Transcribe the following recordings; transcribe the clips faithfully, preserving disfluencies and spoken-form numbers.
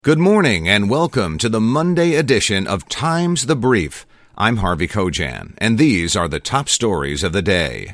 Good morning and welcome to the Monday edition of Times the Brief. I'm Harvey Kojan, and these are the top stories of the day.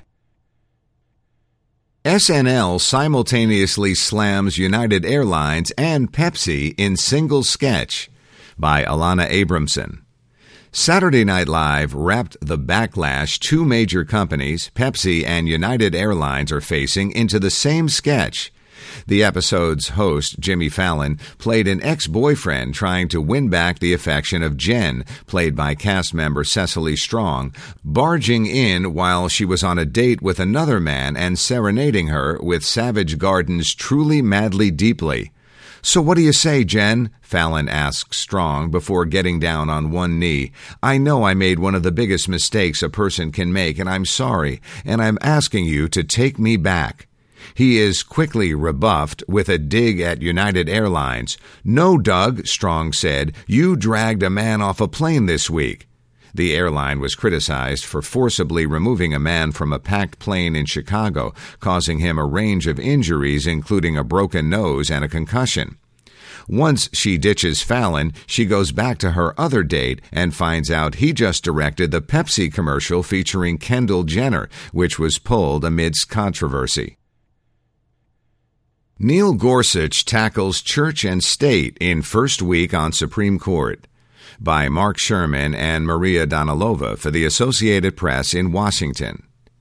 S N L simultaneously slams United Airlines and Pepsi in single sketch, by Alana Abramson. Saturday Night Live wrapped the backlash two major companies, Pepsi and United Airlines, are facing into the same sketch. The episode's host, Jimmy Fallon, played an ex-boyfriend trying to win back the affection of Jen, played by cast member Cecily Strong, barging in while she was on a date with another man and serenading her with Savage Garden's Truly Madly Deeply. "So what do you say, Jen?" Fallon asked Strong before getting down on one knee. "I know I made one of the biggest mistakes a person can make, and I'm sorry, and I'm asking you to take me back." He is quickly rebuffed with a dig at United Airlines. "No, Doug," Strong said, "you dragged a man off a plane this week." The airline was criticized for forcibly removing a man from a packed plane in Chicago, causing him a range of injuries, including a broken nose and a concussion. Once she ditches Fallon, she goes back to her other date and finds out he just directed the Pepsi commercial featuring Kendall Jenner, which was pulled amidst controversy. Neil Gorsuch tackles church and state in first week on Supreme Court, by Mark Sherman and Maria Danilova for the Associated Press in Washington.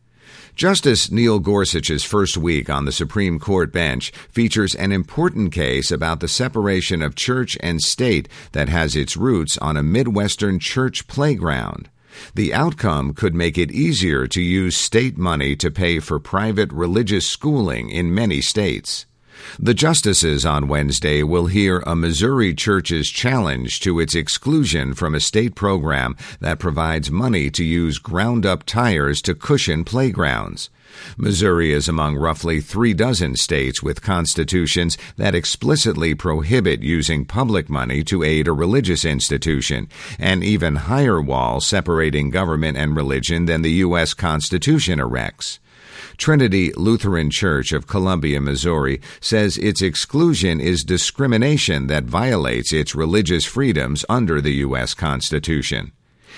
Justice Neil Gorsuch's first week on the Supreme Court bench features an important case about the separation of church and state that has its roots on a Midwestern church playground. The outcome could make it easier to use state money to pay for private religious schooling in many states. The justices on Wednesday will hear a Missouri church's challenge to its exclusion from a state program that provides money to use ground-up tires to cushion playgrounds. Missouri is among roughly three dozen states with constitutions that explicitly prohibit using public money to aid a religious institution, an even higher wall separating government and religion than the U S Constitution erects. Trinity Lutheran Church of Columbia, Missouri, says its exclusion is discrimination that violates its religious freedoms under the U S Constitution.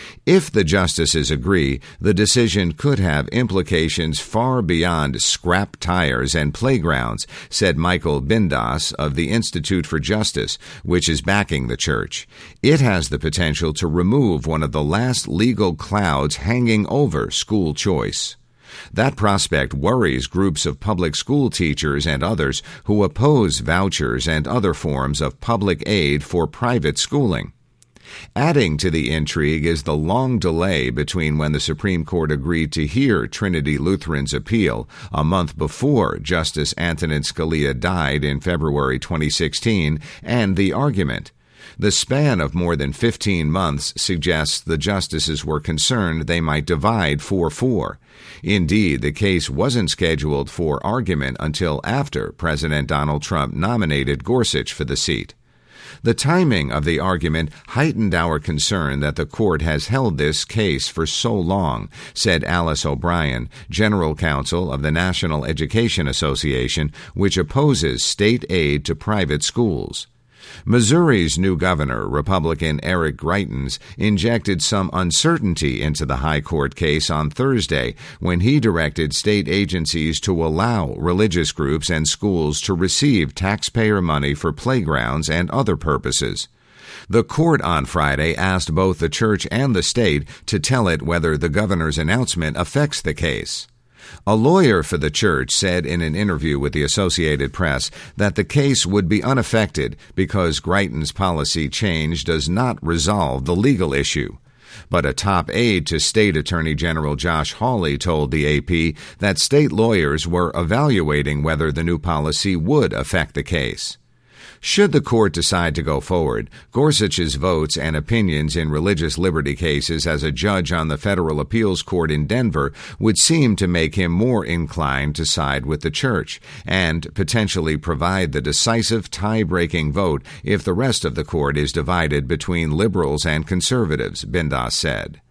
If the justices agree, the decision could have implications far beyond scrap tires and playgrounds, said Michael Bindas of the Institute for Justice, which is backing the church. It has the potential to remove one of the last legal clouds hanging over school choice. That prospect worries groups of public school teachers and others who oppose vouchers and other forms of public aid for private schooling. Adding to the intrigue is the long delay between when the Supreme Court agreed to hear Trinity Lutheran's appeal, a month before Justice Antonin Scalia died in February twenty sixteen, and the argument. The span of more than fifteen months suggests the justices were concerned they might divide four four. Indeed, the case wasn't scheduled for argument until after President Donald Trump nominated Gorsuch for the seat. The timing of the argument heightened our concern that the court has held this case for so long, said Alice O'Brien, general counsel of the National Education Association, which opposes state aid to private schools. Missouri's new governor, Republican Eric Greitens, injected some uncertainty into the high court case on Thursday when he directed state agencies to allow religious groups and schools to receive taxpayer money for playgrounds and other purposes. The court on Friday asked both the church and the state to tell it whether the governor's announcement affects the case. A lawyer for the church said in an interview with the Associated Press that the case would be unaffected because Greitens' policy change does not resolve the legal issue. But a top aide to State Attorney General Josh Hawley told the A P that state lawyers were evaluating whether the new policy would affect the case. Should the court decide to go forward, Gorsuch's votes and opinions in religious liberty cases as a judge on the Federal Appeals Court in Denver would seem to make him more inclined to side with the church and potentially provide the decisive tie-breaking vote if the rest of the court is divided between liberals and conservatives, Bindas said.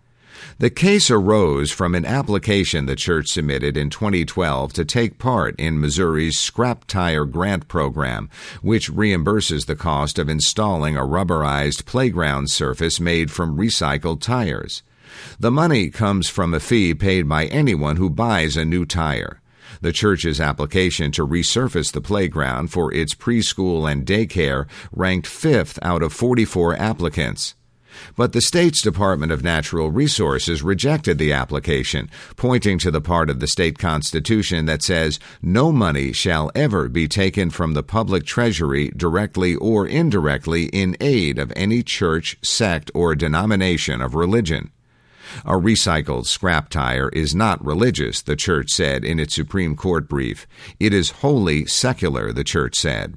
The case arose from an application the church submitted in twenty twelve to take part in Missouri's Scrap Tire Grant Program, which reimburses the cost of installing a rubberized playground surface made from recycled tires. The money comes from a fee paid by anyone who buys a new tire. The church's application to resurface the playground for its preschool and daycare ranked fifth out of forty-four applicants. But the state's Department of Natural Resources rejected the application, pointing to the part of the state constitution that says no money shall ever be taken from the public treasury directly or indirectly in aid of any church, sect, or denomination of religion. A recycled scrap tire is not religious, the church said in its Supreme Court brief. It is wholly secular, the church said.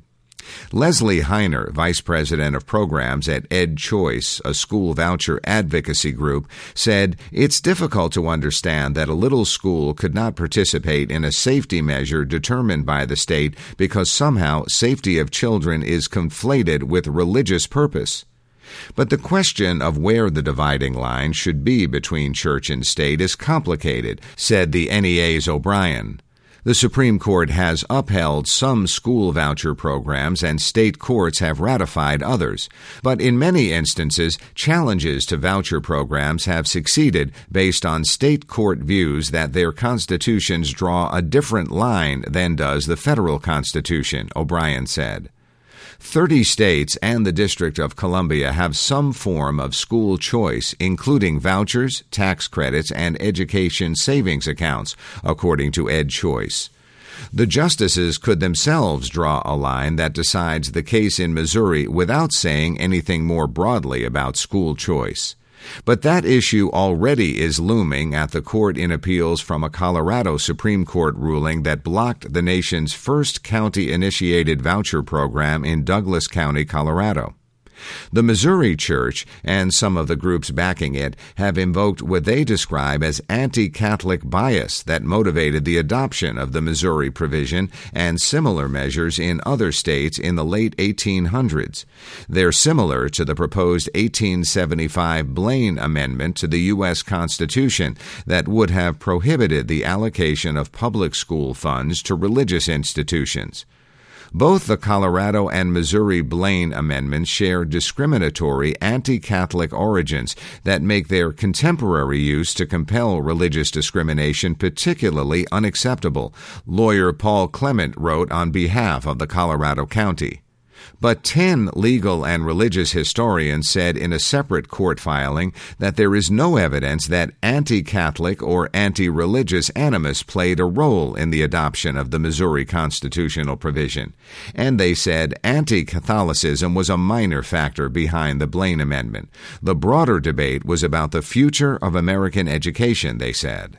Leslie Heiner, vice president of programs at Ed Choice, a school voucher advocacy group, said it's difficult to understand that a little school could not participate in a safety measure determined by the state because somehow safety of children is conflated with religious purpose. But the question of where the dividing line should be between church and state is complicated, said the N E A's O'Brien. The Supreme Court has upheld some school voucher programs and state courts have ratified others. But in many instances, challenges to voucher programs have succeeded based on state court views that their constitutions draw a different line than does the federal Constitution, O'Brien said. Thirty states and the District of Columbia have some form of school choice, including vouchers, tax credits, and education savings accounts, according to Ed Choice. The justices could themselves draw a line that decides the case in Missouri without saying anything more broadly about school choice. But that issue already is looming at the Court in Appeals from a Colorado Supreme Court ruling that blocked the nation's first county-initiated voucher program in Douglas County, Colorado. The Missouri Church and some of the groups backing it have invoked what they describe as anti-Catholic bias that motivated the adoption of the Missouri provision and similar measures in other states in the late eighteen hundreds. They're similar to the proposed eighteen seventy-five Blaine Amendment to the U S Constitution that would have prohibited the allocation of public school funds to religious institutions. Both the Colorado and Missouri Blaine amendments share discriminatory anti-Catholic origins that make their contemporary use to compel religious discrimination particularly unacceptable, lawyer Paul Clement wrote on behalf of the Colorado County. But ten legal and religious historians said in a separate court filing that there is no evidence that anti-Catholic or anti-religious animus played a role in the adoption of the Missouri constitutional provision. And they said anti-Catholicism was a minor factor behind the Blaine Amendment. The broader debate was about the future of American education, they said.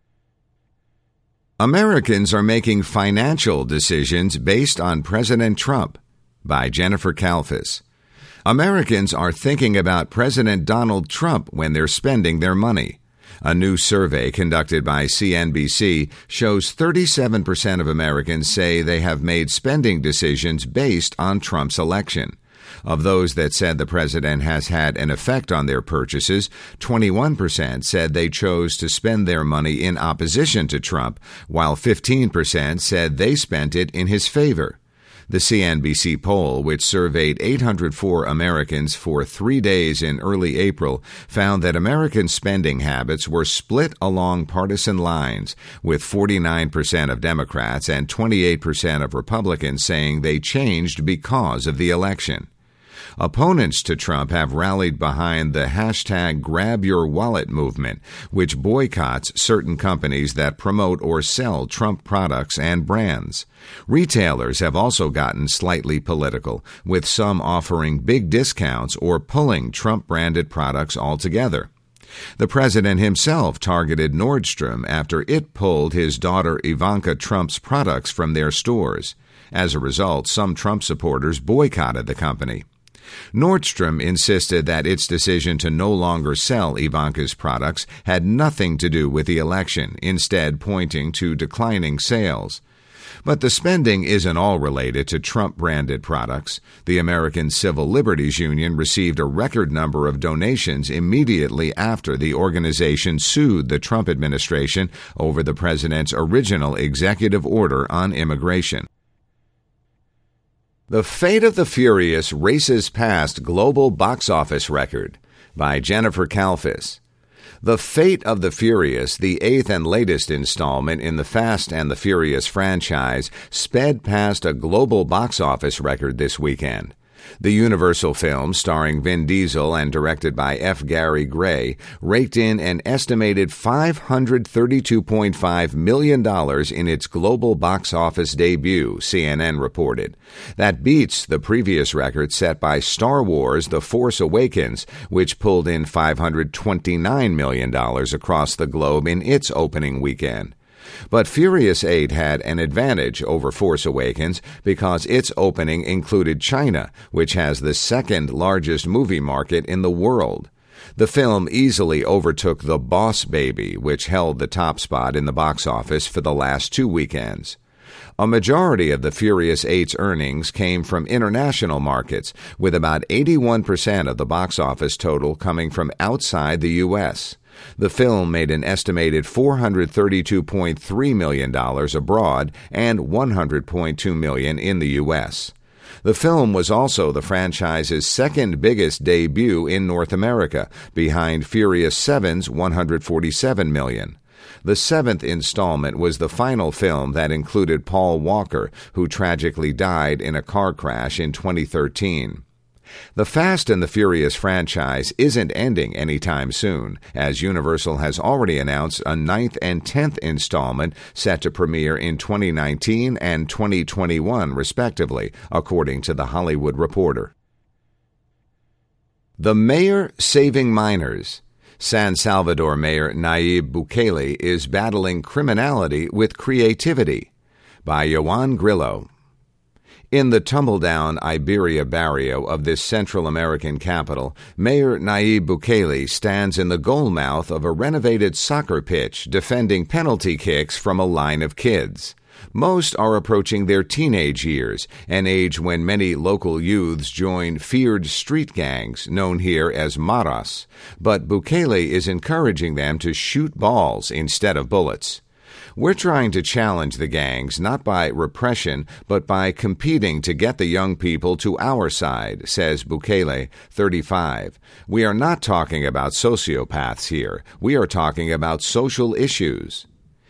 Americans are making financial decisions based on President Trump. By Jennifer Kalfas. Americans are thinking about President Donald Trump when they're spending their money. A new survey conducted by C N B C shows thirty-seven percent of Americans say they have made spending decisions based on Trump's election. Of those that said the president has had an effect on their purchases, twenty-one percent said they chose to spend their money in opposition to Trump, while fifteen percent said they spent it in his favor. The C N B C poll, which surveyed eight hundred four Americans for three days in early April, found that American spending habits were split along partisan lines, with forty-nine percent of Democrats and twenty-eight percent of Republicans saying they changed because of the election. Opponents to Trump have rallied behind the hashtag Grab Your Wallet movement, which boycotts certain companies that promote or sell Trump products and brands. Retailers have also gotten slightly political, with some offering big discounts or pulling Trump-branded products altogether. The president himself targeted Nordstrom after it pulled his daughter Ivanka Trump's products from their stores. As a result, some Trump supporters boycotted the company. Nordstrom insisted that its decision to no longer sell Ivanka's products had nothing to do with the election, instead pointing to declining sales. But the spending isn't all related to Trump-branded products. The American Civil Liberties Union received a record number of donations immediately after the organization sued the Trump administration over the president's original executive order on immigration. The Fate of the Furious races past global box office record by Jennifer Kalfas. The Fate of the Furious, the eighth and latest installment in the Fast and the Furious franchise, sped past a global box office record this weekend. The Universal film, starring Vin Diesel and directed by F. Gary Gray, raked in an estimated five hundred thirty-two point five million dollars in its global box office debut, C N N reported. That beats the previous record set by Star Wars The Force Awakens, which pulled in five hundred twenty-nine million dollars across the globe in its opening weekend. But Furious eight had an advantage over Force Awakens because its opening included China, which has the second largest movie market in the world. The film easily overtook The Boss Baby, which held the top spot in the box office for the last two weekends. A majority of the Furious eight's earnings came from international markets, with about eighty-one percent of the box office total coming from outside the U S The film made an estimated four hundred thirty-two point three million dollars abroad and one hundred point two million dollars in the U S The film was also the franchise's second biggest debut in North America, behind Furious seven's one hundred forty-seven million dollars. The seventh installment was the final film that included Paul Walker, who tragically died in a car crash in twenty thirteen. The Fast and the Furious franchise isn't ending anytime soon, as Universal has already announced a ninth and tenth installment set to premiere in twenty nineteen and twenty twenty-one, respectively, according to The Hollywood Reporter. The Mayor Saving Minors. San Salvador Mayor Nayib Bukele is battling criminality with creativity. By Yoan Grillo. In the tumble-down Iberia barrio of this Central American capital, Mayor Nayib Bukele stands in the goalmouth of a renovated soccer pitch defending penalty kicks from a line of kids. Most are approaching their teenage years, an age when many local youths join feared street gangs, known here as maras. But Bukele is encouraging them to shoot balls instead of bullets. We're trying to challenge the gangs not by repression, but by competing to get the young people to our side, says Bukele, thirty-five. We are not talking about sociopaths here. We are talking about social issues.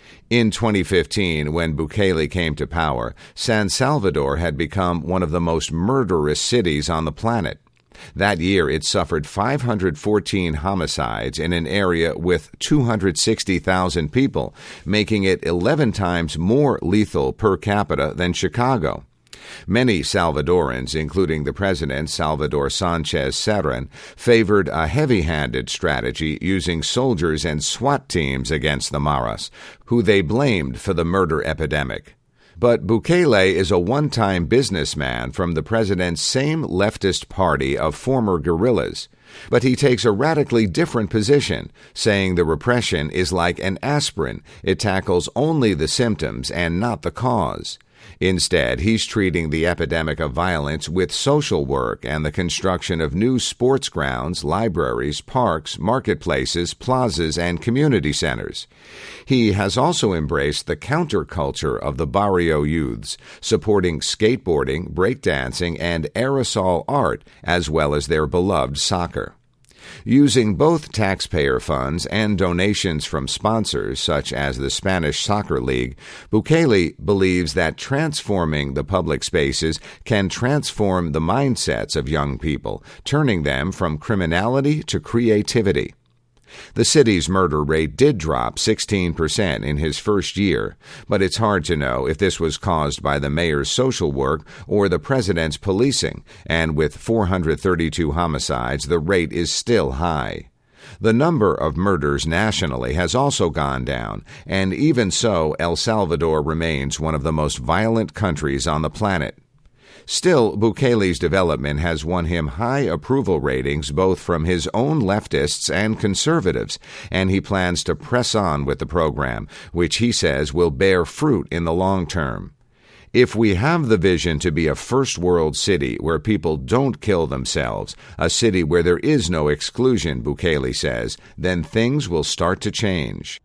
In twenty fifteen, when Bukele came to power, San Salvador had become one of the most murderous cities on the planet. That year, it suffered five hundred fourteen homicides in an area with two hundred sixty thousand people, making it eleven times more lethal per capita than Chicago. Many Salvadorans, including the president, Salvador Sanchez Cerén, favored a heavy-handed strategy using soldiers and SWAT teams against the maras, who they blamed for the murder epidemic. But Bukele is a one-time businessman from the president's same leftist party of former guerrillas. But he takes a radically different position, saying the repression is like an aspirin. It tackles only the symptoms and not the cause. Instead, he's treating the epidemic of violence with social work and the construction of new sports grounds, libraries, parks, marketplaces, plazas, and community centers. He has also embraced the counterculture of the barrio youths, supporting skateboarding, breakdancing, and aerosol art, as well as their beloved soccer. Using both taxpayer funds and donations from sponsors, such as the Spanish Soccer League, Bukele believes that transforming the public spaces can transform the mindsets of young people, turning them from criminality to creativity. The city's murder rate did drop sixteen percent in his first year, but it's hard to know if this was caused by the mayor's social work or the president's policing, and with four hundred thirty-two homicides, the rate is still high. The number of murders nationally has also gone down, and even so, El Salvador remains one of the most violent countries on the planet. Still, Bukele's development has won him high approval ratings both from his own leftists and conservatives, and he plans to press on with the program, which he says will bear fruit in the long term. If we have the vision to be a first-world city where people don't kill themselves, a city where there is no exclusion, Bukele says, then things will start to change.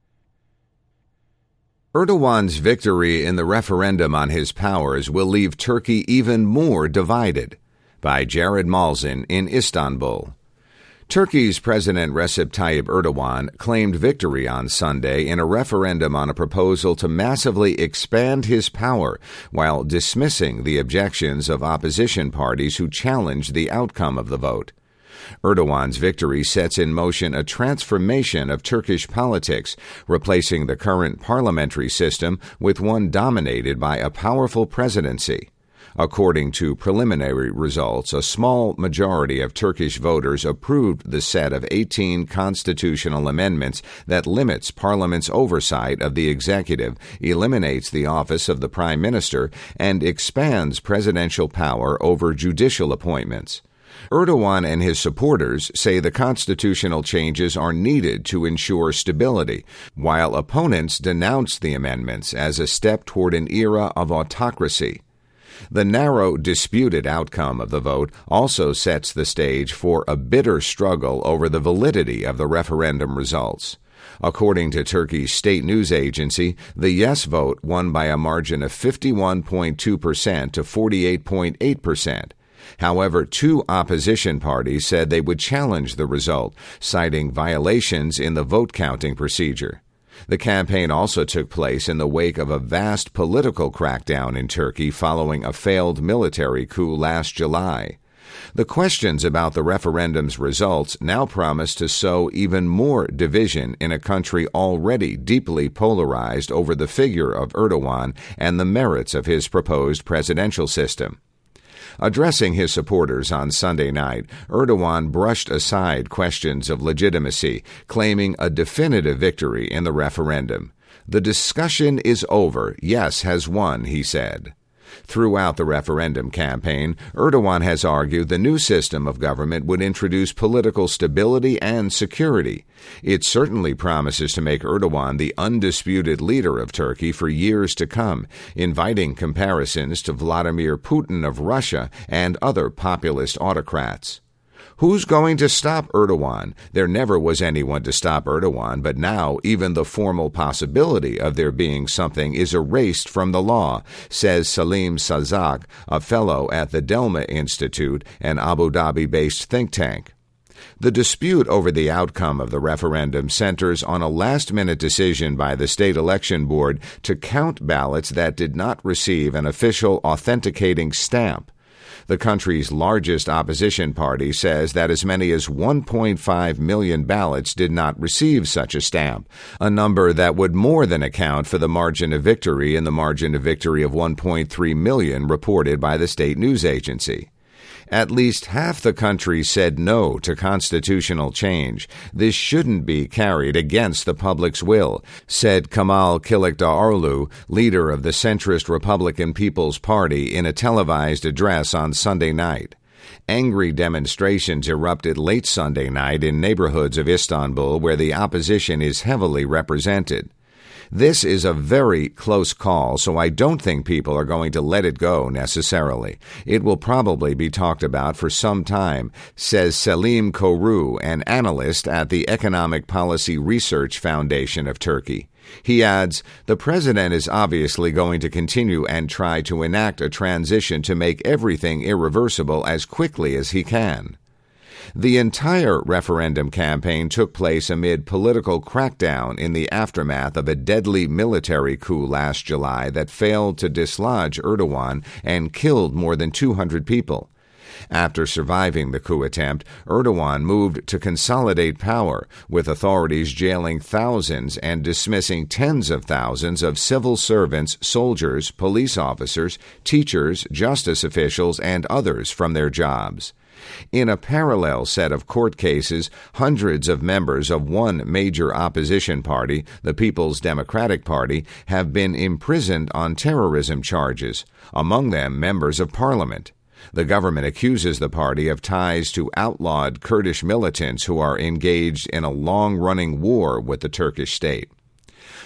Erdogan's victory in the referendum on his powers will leave Turkey even more divided. By Jared Malzin in Istanbul. Turkey's President Recep Tayyip Erdogan claimed victory on Sunday in a referendum on a proposal to massively expand his power while dismissing the objections of opposition parties who challenged the outcome of the vote. Erdogan's victory sets in motion a transformation of Turkish politics, replacing the current parliamentary system with one dominated by a powerful presidency. According to preliminary results, a small majority of Turkish voters approved the set of eighteen constitutional amendments that limits Parliament's oversight of the executive, eliminates the office of the Prime Minister, and expands presidential power over judicial appointments. Erdogan and his supporters say the constitutional changes are needed to ensure stability, while opponents denounce the amendments as a step toward an era of autocracy. The narrow, disputed outcome of the vote also sets the stage for a bitter struggle over the validity of the referendum results. According to Turkey's state news agency, the yes vote won by a margin of fifty-one point two percent to forty-eight point eight percent. However, two opposition parties said they would challenge the result, citing violations in the vote-counting procedure. The campaign also took place in the wake of a vast political crackdown in Turkey following a failed military coup last July. The questions about the referendum's results now promise to sow even more division in a country already deeply polarized over the figure of Erdogan and the merits of his proposed presidential system. Addressing his supporters on Sunday night, Erdogan brushed aside questions of legitimacy, claiming a definitive victory in the referendum. The discussion is over. Yes has won, he said. Throughout the referendum campaign, Erdogan has argued the new system of government would introduce political stability and security. It certainly promises to make Erdogan the undisputed leader of Turkey for years to come, inviting comparisons to Vladimir Putin of Russia and other populist autocrats. Who's going to stop Erdogan? There never was anyone to stop Erdogan, but now even the formal possibility of there being something is erased from the law, says Salim Sazak, a fellow at the Delma Institute, an Abu Dhabi-based think tank. The dispute over the outcome of the referendum centers on a last-minute decision by the State Election Board to count ballots that did not receive an official authenticating stamp. The country's largest opposition party says that as many as one point five million ballots did not receive such a stamp, a number that would more than account for the margin of victory in the margin of victory of one point three million reported by the state news agency. At least half the country said no to constitutional change. This shouldn't be carried against the public's will, said Kemal Kılıçdaroğlu, leader of the centrist Republican People's Party, in a televised address on Sunday night. Angry demonstrations erupted late Sunday night in neighborhoods of Istanbul where the opposition is heavily represented. This is a very close call, so I don't think people are going to let it go necessarily. It will probably be talked about for some time, says Selim Koru, an analyst at the Economic Policy Research Foundation of Turkey. He adds, the president is obviously going to continue and try to enact a transition to make everything irreversible as quickly as he can. The entire referendum campaign took place amid political crackdown in the aftermath of a deadly military coup last July that failed to dislodge Erdogan and killed more than two hundred people. After surviving the coup attempt, Erdogan moved to consolidate power, with authorities jailing thousands and dismissing tens of thousands of civil servants, soldiers, police officers, teachers, justice officials, and others from their jobs. In a parallel set of court cases, hundreds of members of one major opposition party, the People's Democratic Party, have been imprisoned on terrorism charges, among them members of parliament. The government accuses the party of ties to outlawed Kurdish militants who are engaged in a long-running war with the Turkish state.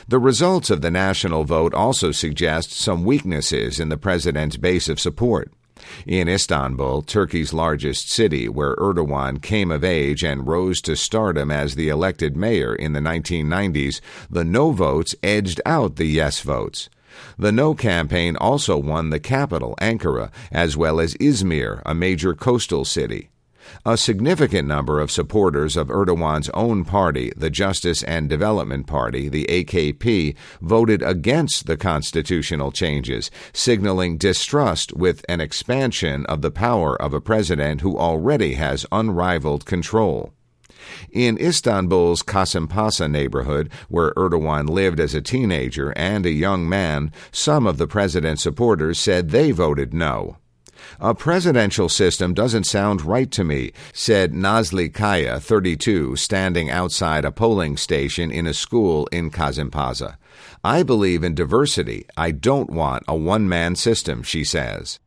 The results of the national vote also suggest some weaknesses in the president's base of support. In Istanbul, Turkey's largest city, where Erdogan came of age and rose to stardom as the elected mayor in the nineteen nineties, the no votes edged out the yes votes. The no campaign also won the capital, Ankara, as well as Izmir, a major coastal city. A significant number of supporters of Erdogan's own party, the Justice and Development Party, the A K P, voted against the constitutional changes, signaling distrust with an expansion of the power of a president who already has unrivaled control. In Istanbul's Kasımpaşa neighborhood, where Erdogan lived as a teenager and a young man, some of the president's supporters said they voted no. "A presidential system doesn't sound right to me," said Nazlı Kaya, thirty-two, standing outside a polling station in a school in Kasımpaşa. "I believe in diversity. I don't want a one-man system," she says.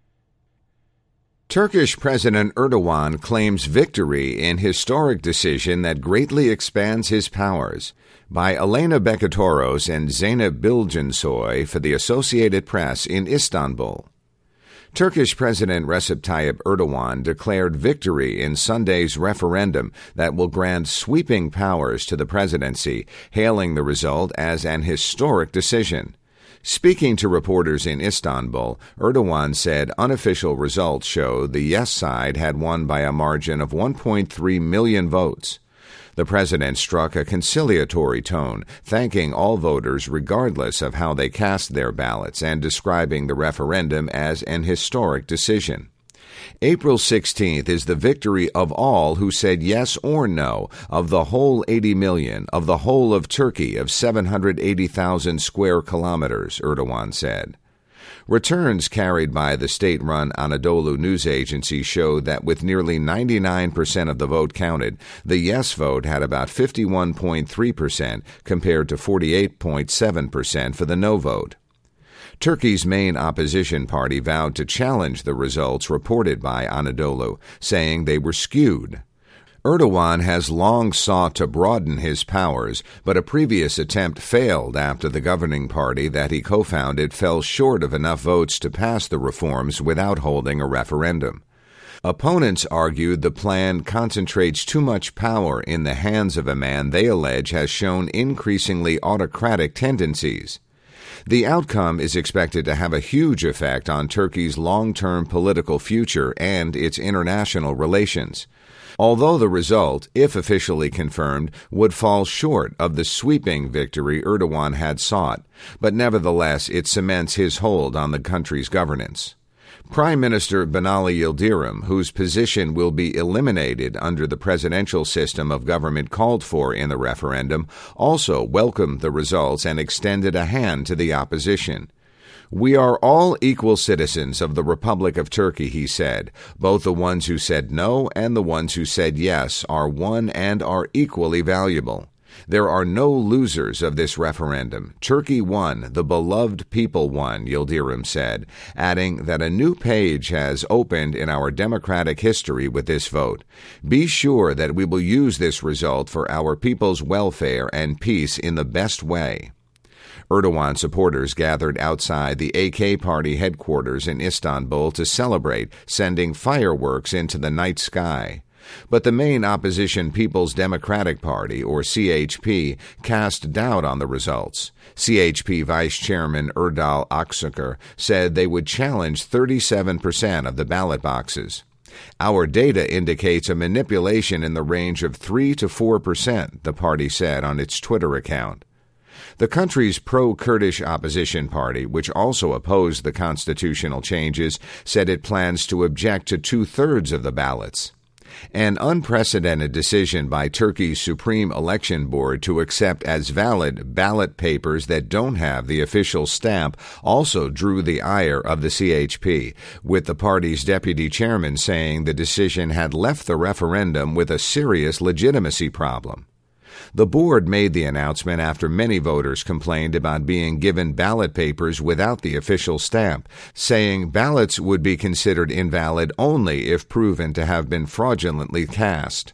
Turkish President Erdogan claims victory in historic decision that greatly expands his powers. By Elena Bekatoros and Zeynep Bilginsoy for the Associated Press in Istanbul. Turkish President Recep Tayyip Erdogan declared victory in Sunday's referendum that will grant sweeping powers to the presidency, hailing the result as an historic decision. Speaking to reporters in Istanbul, Erdogan said unofficial results showed the yes side had won by a margin of one point three million votes. The president struck a conciliatory tone, thanking all voters regardless of how they cast their ballots and describing the referendum as an historic decision. April sixteenth is the victory of all who said yes or no, of the whole eighty million, of the whole of Turkey of seven hundred eighty thousand square kilometers, Erdogan said. Returns carried by the state-run Anadolu news agency showed that with nearly ninety-nine percent of the vote counted, the yes vote had about fifty-one point three percent compared to forty-eight point seven percent for the no vote. Turkey's main opposition party vowed to challenge the results reported by Anadolu, saying they were skewed. Erdogan has long sought to broaden his powers, but a previous attempt failed after the governing party that he co-founded fell short of enough votes to pass the reforms without holding a referendum. Opponents argued the plan concentrates too much power in the hands of a man they allege has shown increasingly autocratic tendencies. The outcome is expected to have a huge effect on Turkey's long-term political future and its international relations. Although the result, if officially confirmed, would fall short of the sweeping victory Erdogan had sought, but nevertheless it cements his hold on the country's governance. Prime Minister Binali Yildirim, whose position will be eliminated under the presidential system of government called for in the referendum, also welcomed the results and extended a hand to the opposition. "We are all equal citizens of the Republic of Turkey," he said. "Both the ones who said no and the ones who said yes are one and are equally valuable. There are no losers of this referendum. Turkey won, the beloved people won," Yildirim said, adding that a new page has opened in our democratic history with this vote. "Be sure that we will use this result for our people's welfare and peace in the best way." Erdogan supporters gathered outside the A K party headquarters in Istanbul to celebrate, sending fireworks into the night sky. But the main opposition People's Democratic Party, or C H P, cast doubt on the results. C H P Vice Chairman Erdal Aksaker said they would challenge thirty-seven percent of the ballot boxes. "Our data indicates a manipulation in the range of three to four percent, the party said on its Twitter account. The country's pro-Kurdish opposition party, which also opposed the constitutional changes, said it plans to object to two-thirds of the ballots. An unprecedented decision by Turkey's Supreme Election Board to accept as valid ballot papers that don't have the official stamp also drew the ire of the C H P, with the party's deputy chairman saying the decision had left the referendum with a serious legitimacy problem. The board made the announcement after many voters complained about being given ballot papers without the official stamp, saying ballots would be considered invalid only if proven to have been fraudulently cast.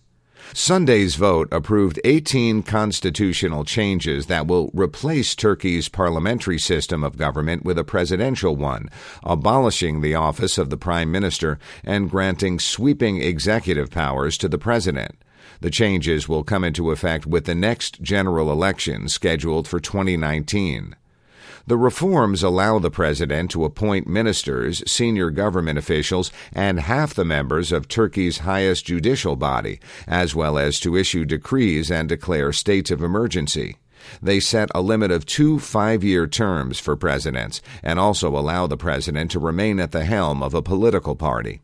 Sunday's vote approved eighteen constitutional changes that will replace Turkey's parliamentary system of government with a presidential one, abolishing the office of the prime minister and granting sweeping executive powers to the president. The changes will come into effect with the next general election scheduled for twenty nineteen. The reforms allow the president to appoint ministers, senior government officials, and half the members of Turkey's highest judicial body, as well as to issue decrees and declare states of emergency. They set a limit of two five-year terms for presidents and also allow the president to remain at the helm of a political party.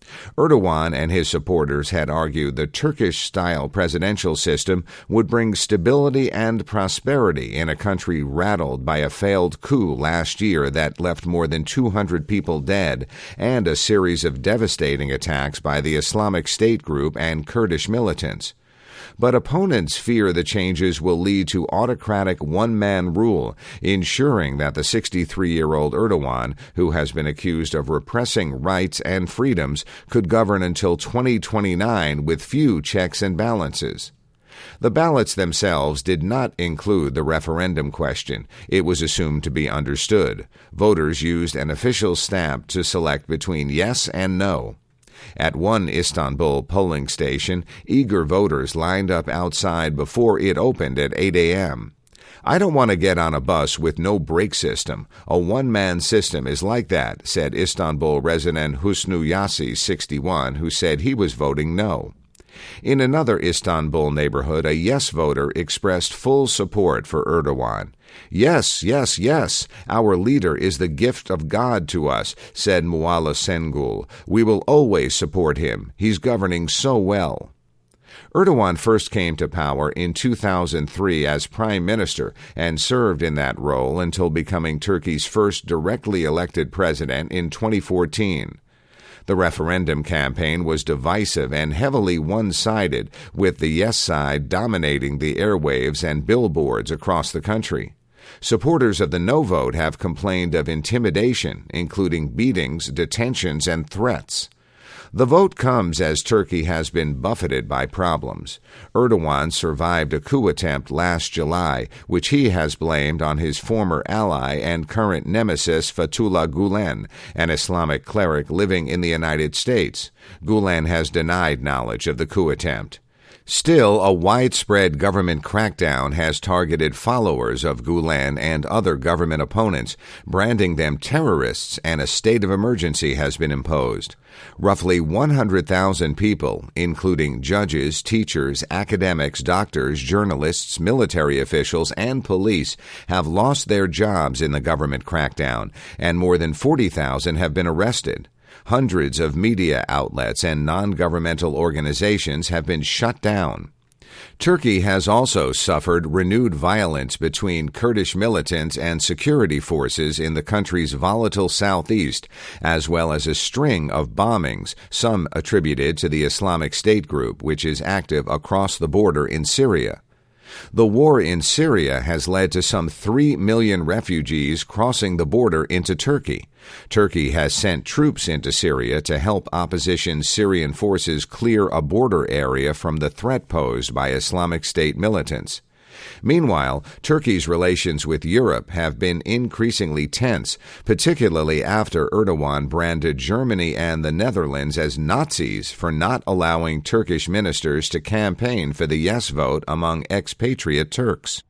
Erdogan and his supporters had argued the Turkish-style presidential system would bring stability and prosperity in a country rattled by a failed coup last year that left more than two hundred people dead and a series of devastating attacks by the Islamic State group and Kurdish militants. But opponents fear the changes will lead to autocratic one-man rule, ensuring that the sixty-three-year-old Erdogan, who has been accused of repressing rights and freedoms, could govern until twenty twenty-nine with few checks and balances. The ballots themselves did not include the referendum question. It was assumed to be understood. Voters used an official stamp to select between yes and no. At one Istanbul polling station, eager voters lined up outside before it opened at eight a.m. "I don't want to get on a bus with no brake system. A one-man system is like that," said Istanbul resident Husnu Yassi, sixty-one, who said he was voting no. In another Istanbul neighborhood, a yes voter expressed full support for Erdogan. "Yes, yes, yes, our leader is the gift of God to us," said Mualla Sengul. "We will always support him. He's governing so well." Erdogan first came to power in two thousand three as prime minister and served in that role until becoming Turkey's first directly elected president in twenty fourteen. The referendum campaign was divisive and heavily one-sided, with the yes side dominating the airwaves and billboards across the country. Supporters of the no vote have complained of intimidation, including beatings, detentions, and threats. The vote comes as Turkey has been buffeted by problems. Erdogan survived a coup attempt last July, which he has blamed on his former ally and current nemesis Fethullah Gulen, an Islamic cleric living in the United States. Gulen has denied knowledge of the coup attempt. Still, a widespread government crackdown has targeted followers of Gulen and other government opponents, branding them terrorists, and a state of emergency has been imposed. Roughly one hundred thousand people, including judges, teachers, academics, doctors, journalists, military officials, and police, have lost their jobs in the government crackdown, and more than forty thousand have been arrested. Hundreds of media outlets and non-governmental organizations have been shut down. Turkey has also suffered renewed violence between Kurdish militants and security forces in the country's volatile southeast, as well as a string of bombings, some attributed to the Islamic State group, which is active across the border in Syria. The war in Syria has led to some three million refugees crossing the border into Turkey. Turkey has sent troops into Syria to help opposition Syrian forces clear a border area from the threat posed by Islamic State militants. Meanwhile, Turkey's relations with Europe have been increasingly tense, particularly after Erdogan branded Germany and the Netherlands as Nazis for not allowing Turkish ministers to campaign for the yes vote among expatriate Turks.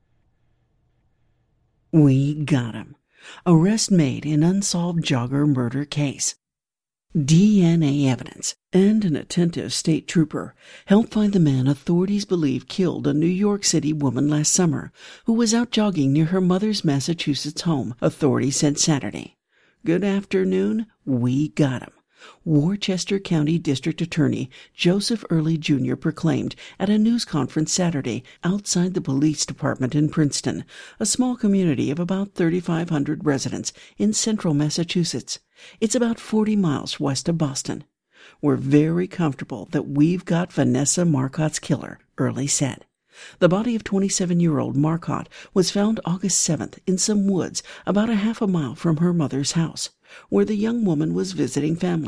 We got him. Arrest made in unsolved jogger murder case. D N A evidence and an attentive state trooper helped find the man authorities believe killed a New York City woman last summer who was out jogging near her mother's Massachusetts home, authorities said Saturday. Good afternoon, we got him. Worcester County District Attorney Joseph Early Junior proclaimed at a news conference Saturday outside the police department in Princeton, a small community of about thirty-five hundred residents in central Massachusetts. It's about forty miles west of Boston. We're very comfortable that we've got Vanessa Marcotte's killer, Early said. The body of twenty-seven-year-old Marcotte was found August seventh in some woods about a half a mile from her mother's house, where the young woman was visiting family.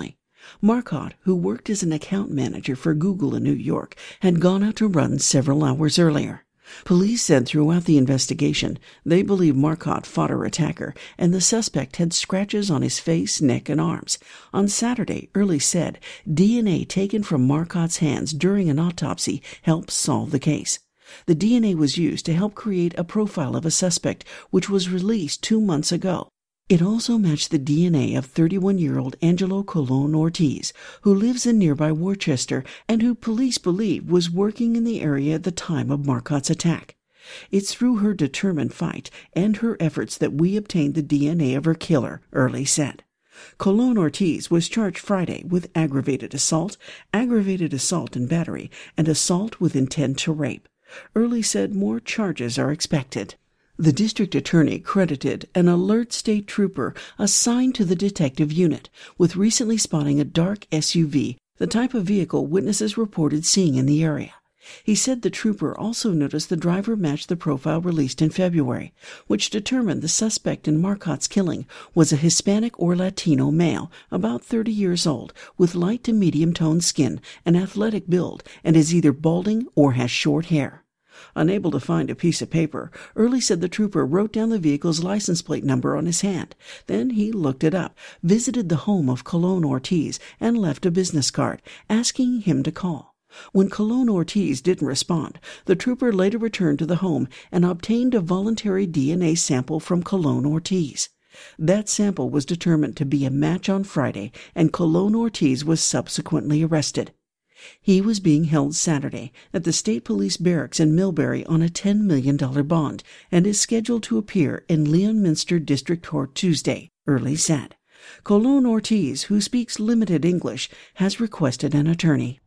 Marcotte, who worked as an account manager for Google in New York, had gone out to run several hours earlier. Police said throughout the investigation they believe Marcotte fought her attacker, and the suspect had scratches on his face, neck, and arms. On Saturday, Early said D N A taken from Marcotte's hands during an autopsy helped solve the case. The D N A was used to help create a profile of a suspect, which was released two months ago. It also matched the D N A of thirty-one-year-old Angelo Colon Ortiz, who lives in nearby Worcester and who police believe was working in the area at the time of Marcotte's attack. It's through her determined fight and her efforts that we obtained the D N A of her killer, Early said. Colon Ortiz was charged Friday with aggravated assault, aggravated assault and battery, and assault with intent to rape. Early said more charges are expected. The district attorney credited an alert state trooper assigned to the detective unit with recently spotting a dark S U V, the type of vehicle witnesses reported seeing in the area. He said the trooper also noticed the driver matched the profile released in February, which determined the suspect in Marcotte's killing was a Hispanic or Latino male, about thirty years old, with light to medium-toned skin, an athletic build, and is either balding or has short hair. Unable to find a piece of paper, Early said the trooper wrote down the vehicle's license plate number on his hand. Then he looked it up, visited the home of Colon Ortiz, and left a business card, asking him to call. When Colon Ortiz didn't respond, the trooper later returned to the home and obtained a voluntary D N A sample from Colon Ortiz. That sample was determined to be a match on Friday, and Colon Ortiz was subsequently arrested. He was being held Saturday at the State Police Barracks in Millbury on a ten million dollars bond and is scheduled to appear in Leonminster District Court Tuesday, Early said. Colon Ortiz, who speaks limited English, has requested an attorney.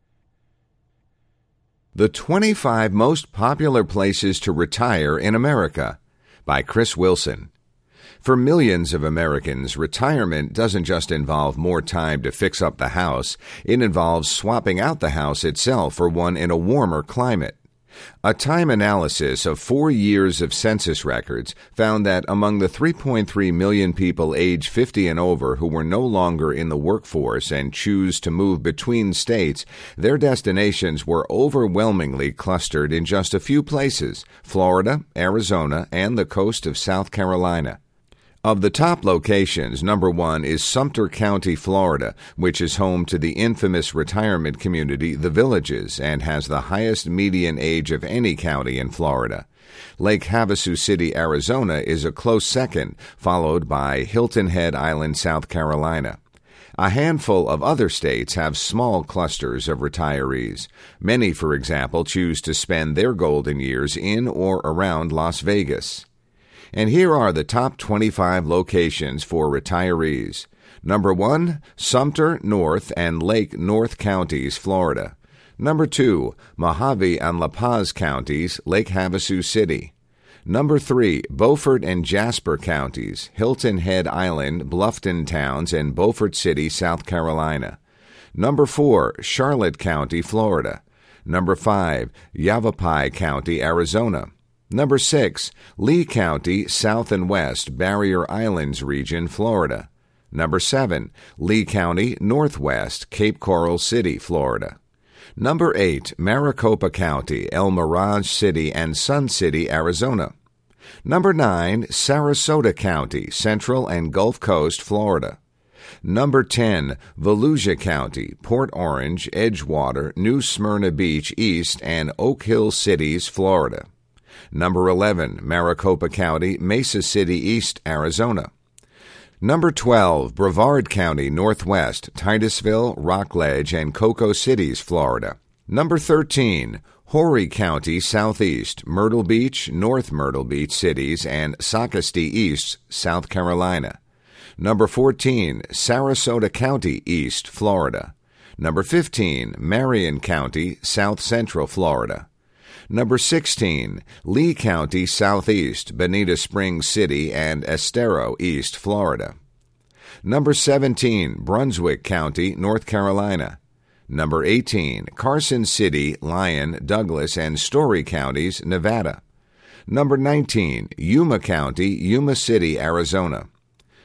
The twenty-five Most Popular Places to Retire in America by Chris Wilson. For millions of Americans, retirement doesn't just involve more time to fix up the house. It involves swapping out the house itself for one in a warmer climate. A time analysis of four years of census records found that among the three point three million people age fifty and over who were no longer in the workforce and choose to move between states, their destinations were overwhelmingly clustered in just a few places: Florida, Arizona, and the coast of South Carolina. Of the top locations, number one is Sumter County, Florida, which is home to the infamous retirement community The Villages and has the highest median age of any county in Florida. Lake Havasu City, Arizona is a close second, followed by Hilton Head Island, South Carolina. A handful of other states have small clusters of retirees. Many, for example, choose to spend their golden years in or around Las Vegas. And here are the top twenty-five locations for retirees. Number one, Sumter, North, and Lake North Counties, Florida. Number two, Mojave and La Paz Counties, Lake Havasu City. Number three, Beaufort and Jasper Counties, Hilton Head Island, Bluffton Towns, and Beaufort City, South Carolina. Number four, Charlotte County, Florida. Number five, Yavapai County, Arizona. Number six, Lee County, South and West, Barrier Islands region, Florida. Number seven, Lee County, Northwest, Cape Coral City, Florida. Number eight, Maricopa County, El Mirage City, and Sun City, Arizona. Number nine, Sarasota County, Central and Gulf Coast, Florida. Number ten, Volusia County, Port Orange, Edgewater, New Smyrna Beach East, and Oak Hill Cities, Florida. Number eleven, Maricopa County, Mesa City East, Arizona. Number twelve, Brevard County, Northwest, Titusville, Rockledge, and Cocoa Cities, Florida. Number thirteen, Horry County, Southeast, Myrtle Beach, North Myrtle Beach Cities, and Socastee East, South Carolina. Number fourteen, Sarasota County, East, Florida. Number fifteen, Marion County, South Central, Florida. Number sixteen, Lee County, Southeast, Bonita Springs City, and Estero, East, Florida. Number seventeen, Brunswick County, North Carolina. Number eighteen, Carson City, Lyon, Douglas, and Story Counties, Nevada. Number nineteen, Yuma County, Yuma City, Arizona.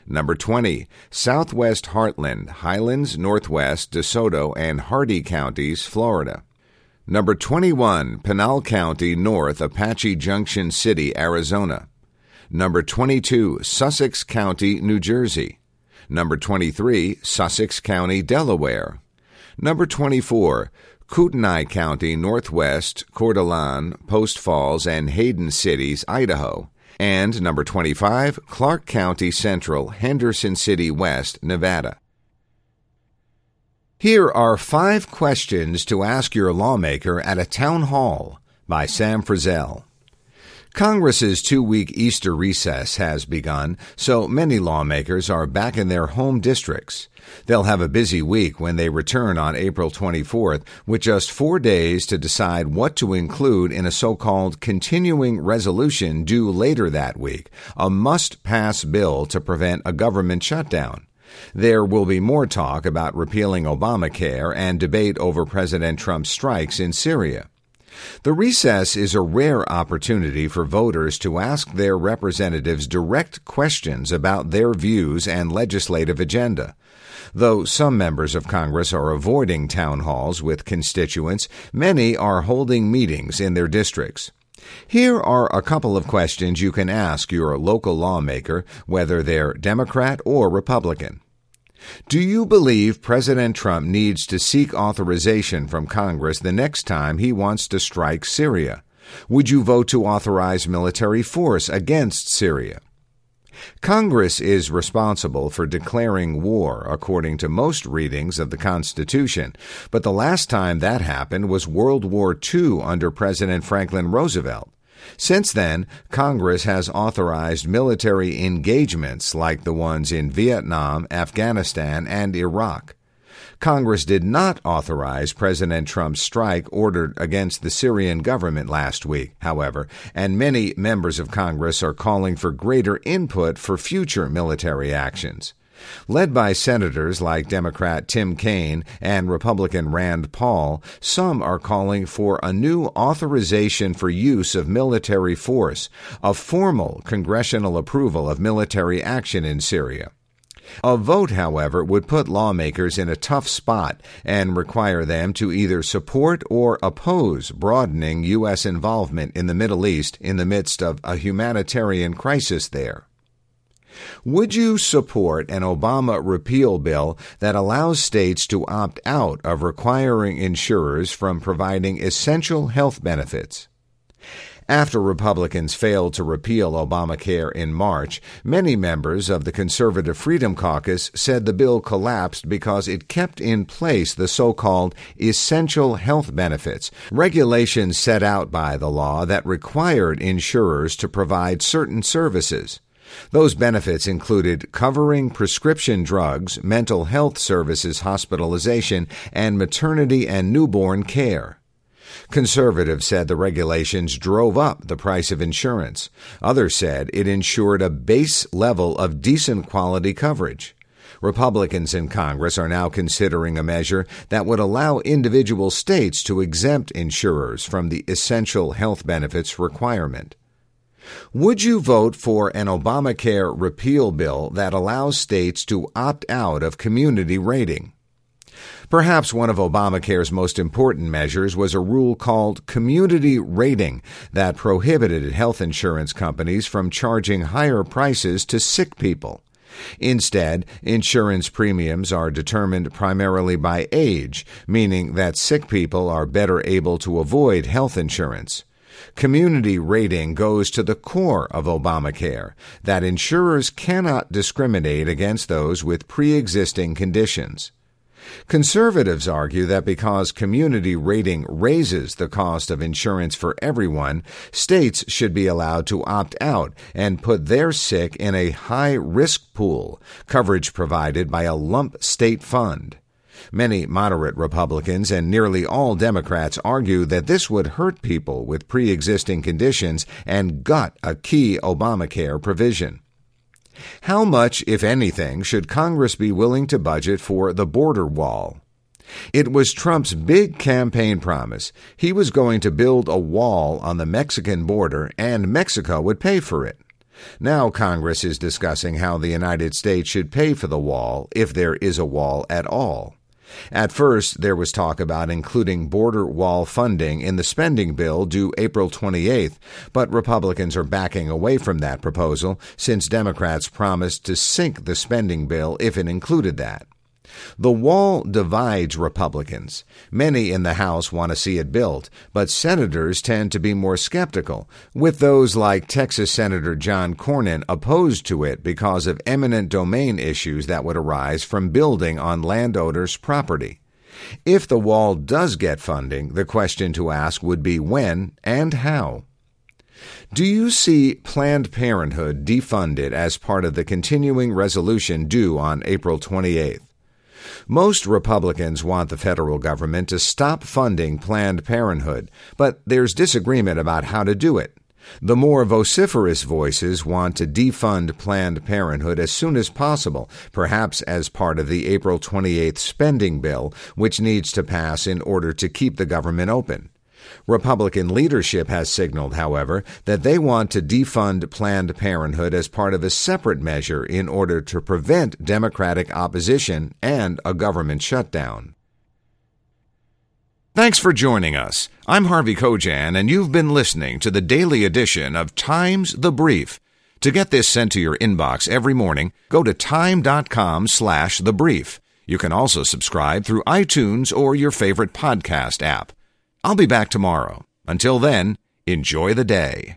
Number twenty, Southwest Heartland, Highlands, Northwest, DeSoto, and Hardee counties, Florida. Number twenty-one, Pinal County, North, Apache Junction City, Arizona. Number twenty-two, Sussex County, New Jersey. Number twenty-three, Sussex County, Delaware. Number twenty-four, Kootenai County, Northwest, Coeur d'Alene, Post Falls, and Hayden Cities, Idaho. And number twenty-five, Clark County Central, Henderson City West, Nevada. Here are five questions to ask your lawmaker at a town hall by Sam Frizzell. Congress's two-week Easter recess has begun, so many lawmakers are back in their home districts. They'll have a busy week when they return on April twenty-fourth, with just four days to decide what to include in a so-called continuing resolution due later that week, a must-pass bill to prevent a government shutdown. There will be more talk about repealing Obamacare and debate over President Trump's strikes in Syria. The recess is a rare opportunity for voters to ask their representatives direct questions about their views and legislative agenda. Though some members of Congress are avoiding town halls with constituents, many are holding meetings in their districts. Here are a couple of questions you can ask your local lawmaker, whether they're Democrat or Republican. Do you believe President Trump needs to seek authorization from Congress the next time he wants to strike Syria? Would you vote to authorize military force against Syria? Congress is responsible for declaring war, according to most readings of the Constitution, but the last time that happened was World War Two under President Franklin Roosevelt. Since then, Congress has authorized military engagements like the ones in Vietnam, Afghanistan, and Iraq. Congress did not authorize President Trump's strike ordered against the Syrian government last week, however, and many members of Congress are calling for greater input for future military actions. Led by senators like Democrat Tim Kaine and Republican Rand Paul, some are calling for a new authorization for use of military force, a formal congressional approval of military action in Syria. A vote, however, would put lawmakers in a tough spot and require them to either support or oppose broadening U S involvement in the Middle East in the midst of a humanitarian crisis there. Would you support an Obama repeal bill that allows states to opt out of requiring insurers from providing essential health benefits? After Republicans failed to repeal Obamacare in March, many members of the Conservative Freedom Caucus said the bill collapsed because it kept in place the so-called essential health benefits, regulations set out by the law that required insurers to provide certain services. Those benefits included covering prescription drugs, mental health services hospitalization, and maternity and newborn care. Conservatives said the regulations drove up the price of insurance. Others said it ensured a base level of decent quality coverage. Republicans in Congress are now considering a measure that would allow individual states to exempt insurers from the essential health benefits requirement. Would you vote for an Obamacare repeal bill that allows states to opt out of community rating? Perhaps one of Obamacare's most important measures was a rule called community rating that prohibited health insurance companies from charging higher prices to sick people. Instead, insurance premiums are determined primarily by age, meaning that sick people are better able to avoid health insurance. Community rating goes to the core of Obamacare, that insurers cannot discriminate against those with pre-existing conditions. Conservatives argue that because community rating raises the cost of insurance for everyone, states should be allowed to opt out and put their sick in a high-risk pool, coverage provided by a lump state fund. Many moderate Republicans and nearly all Democrats argue that this would hurt people with pre-existing conditions and gut a key Obamacare provision. How much, if anything, should Congress be willing to budget for the border wall? It was Trump's big campaign promise. He was going to build a wall on the Mexican border, and Mexico would pay for it. Now Congress is discussing how the United States should pay for the wall, if there is a wall at all. At first, there was talk about including border wall funding in the spending bill due April twenty-eighth, but Republicans are backing away from that proposal since Democrats promised to sink the spending bill if it included that. The wall divides Republicans. Many in the House want to see it built, but senators tend to be more skeptical, with those like Texas Senator John Cornyn opposed to it because of eminent domain issues that would arise from building on landowners' property. If the wall does get funding, the question to ask would be when and how. Do you see Planned Parenthood defunded as part of the continuing resolution due on April twenty-eighth? Most Republicans want the federal government to stop funding Planned Parenthood, but there's disagreement about how to do it. The more vociferous voices want to defund Planned Parenthood as soon as possible, perhaps as part of the April twenty-eighth spending bill, which needs to pass in order to keep the government open. Republican leadership has signaled, however, that they want to defund Planned Parenthood as part of a separate measure in order to prevent Democratic opposition and a government shutdown. Thanks for joining us. I'm Harvey Kojan, and you've been listening to the daily edition of Times the Brief. To get this sent to your inbox every morning, go to time.com slash the brief. You can also subscribe through iTunes or your favorite podcast app. I'll be back tomorrow. Until then, enjoy the day.